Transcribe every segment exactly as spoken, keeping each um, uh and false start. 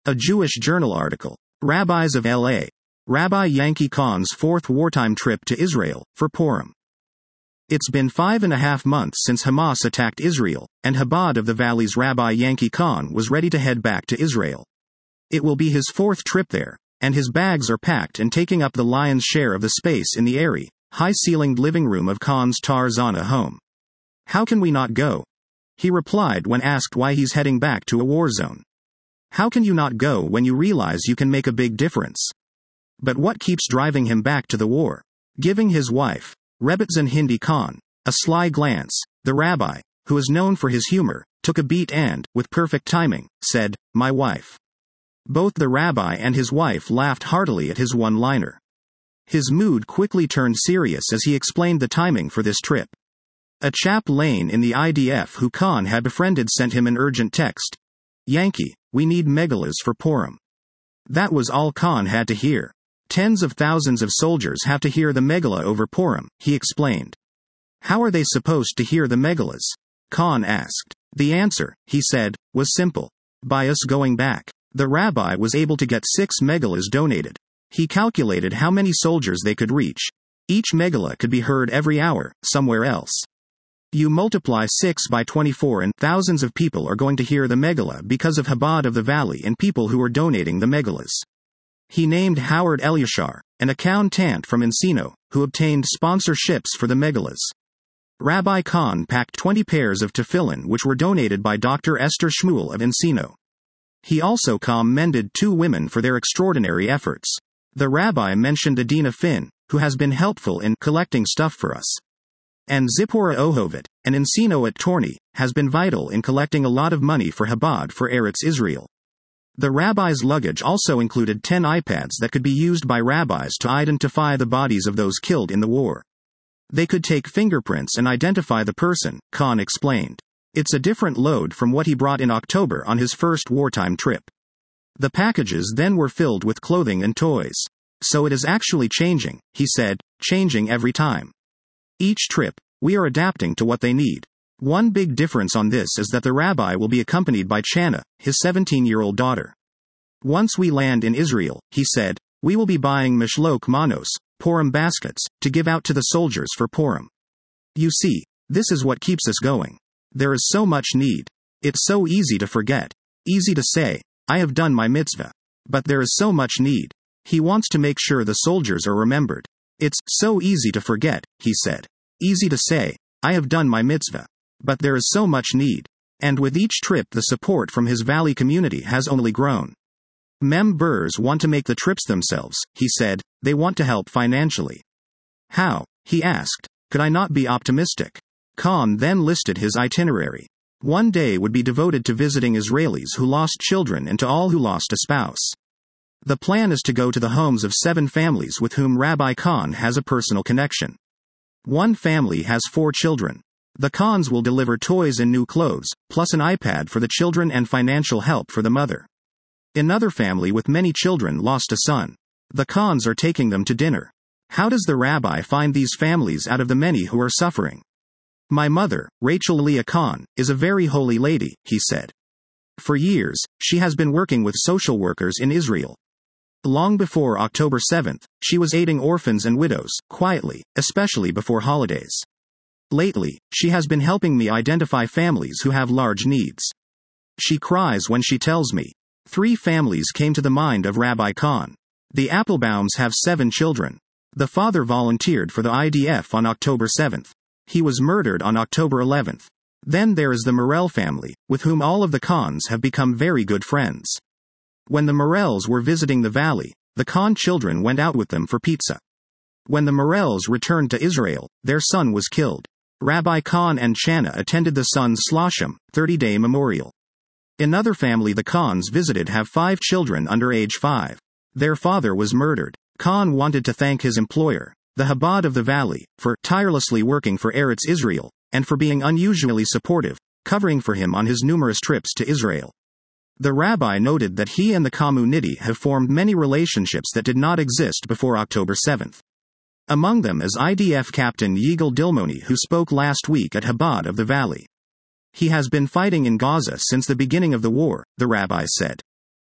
A Jewish Journal article. Rabbis of L A. Rabbi Yankee Khan's fourth wartime trip to Israel, for Purim. It's been five and a half months since Hamas attacked Israel, and Chabad of the Valley's Rabbi Yankee Khan was ready to head back to Israel. It will be his fourth trip there, and his bags are packed and taking up the lion's share of the space in the airy, high-ceilinged living room of Khan's Tar Zana home. How can we not go? He replied when asked why he's heading back to a war zone. How can you not go when you realize you can make a big difference? But what keeps driving him back to the war? Giving his wife, Rebbetzin Hindi Khan, a sly glance, the rabbi, who is known for his humor, took a beat and, with perfect timing, said, "My wife." Both the rabbi and his wife laughed heartily at his one-liner. His mood quickly turned serious as he explained the timing for this trip. A chap Lane in the I D F who Khan had befriended sent him an urgent text. "Yankee, we need megalas for Purim." That was all Khan had to hear. Tens of thousands of soldiers have to hear the megala over Purim, he explained. How are they supposed to hear the megalas? Khan asked. The answer, he said, was simple. By us going back. The rabbi was able to get six megalas donated. He calculated how many soldiers they could reach. Each megala could be heard every hour, somewhere else. You multiply six by twenty-four and thousands of people are going to hear the megala because of Chabad of the Valley and people who are donating the megalas. He named Howard Elyashar, an accountant from Encino, who obtained sponsorships for the megalas. Rabbi Khan packed twenty pairs of tefillin which were donated by Doctor Esther Shmuel of Encino. He also commended two women for their extraordinary efforts. The rabbi mentioned Adina Finn, who has been helpful in collecting stuff for us. And Zipporah Ohovit, an Encino at Torney, has been vital in collecting a lot of money for Chabad for Eretz Israel. The rabbi's luggage also included ten iPads that could be used by rabbis to identify the bodies of those killed in the war. They could take fingerprints and identify the person, Khan explained. It's a different load from what he brought in October on his first wartime trip. The packages then were filled with clothing and toys. So it is actually changing, he said, changing every time. Each trip, we are adapting to what they need. One big difference on this is that the rabbi will be accompanied by Chana, his seventeen-year-old daughter. Once we land in Israel, he said, we will be buying Mishlok Manos, Purim baskets, to give out to the soldiers for Purim. You see, this is what keeps us going. There is so much need. It's so easy to forget. Easy to say, I have done my mitzvah. But there is so much need. He wants to make sure the soldiers are remembered. It's so easy to forget, he said. Easy to say, I have done my mitzvah. But there is so much need. And with each trip the support from his valley community has only grown. Members want to make the trips themselves, he said, they want to help financially. How? He asked. Could I not be optimistic? Khan then listed his itinerary. One day would be devoted to visiting Israelis who lost children and to all who lost a spouse. The plan is to go to the homes of seven families with whom Rabbi Khan has a personal connection. One family has four children. The Khans will deliver toys and new clothes, plus an iPad for the children and financial help for the mother. Another family with many children lost a son. The Khans are taking them to dinner. How does the rabbi find these families out of the many who are suffering? My mother, Rachel Leah Khan, is a very holy lady, he said. For years, she has been working with social workers in Israel. Long before October seventh, she was aiding orphans and widows, quietly, especially before holidays. Lately, she has been helping me identify families who have large needs. She cries when she tells me. Three families came to the mind of Rabbi Khan. The Applebaums have seven children. The father volunteered for the I D F on October seventh. He was murdered on October eleventh. Then there is the Morel family, with whom all of the Khans have become very good friends. When the Morels were visiting the valley, the Khan children went out with them for pizza. When the Morels returned to Israel, their son was killed. Rabbi Khan and Chana attended the son's Shloshim, thirty-day memorial. Another family the Khans visited have five children under age five. Their father was murdered. Khan wanted to thank his employer, the Chabad of the Valley, for tirelessly working for Eretz Israel, and for being unusually supportive, covering for him on his numerous trips to Israel. The rabbi noted that he and the community have formed many relationships that did not exist before October seventh. Among them is I D F Captain Yigal Dilmoni, who spoke last week at Chabad of the Valley. He has been fighting in Gaza since the beginning of the war, the rabbi said.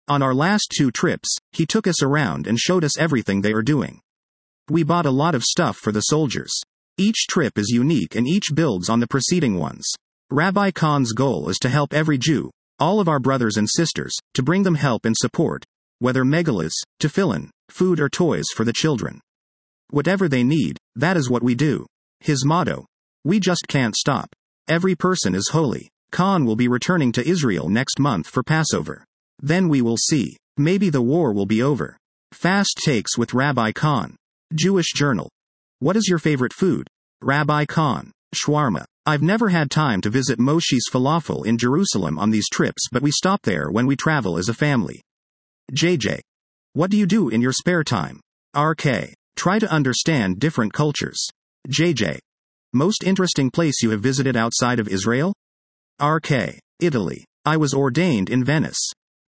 On our last two trips, he took us around and showed us everything they are doing. We bought a lot of stuff for the soldiers. Each trip is unique and each builds on the preceding ones. Rabbi Khan's goal is to help every Jew, all of our brothers and sisters, to bring them help and support, whether megalas, tefillin, food or toys for the children. Whatever they need, that is what we do. His motto. We just can't stop. Every person is holy. Khan will be returning to Israel next month for Passover. Then we will see. Maybe the war will be over. Fast Takes with Rabbi Khan. Jewish Journal. What is your favorite food? Rabbi Khan. Shawarma. I've never had time to visit Moshe's Falafel in Jerusalem on these trips, but we stop there when we travel as a family. J J. What do you do in your spare time? R K. Try to understand different cultures. J J. Most interesting place you have visited outside of Israel? R K. Italy. I was ordained in Venice.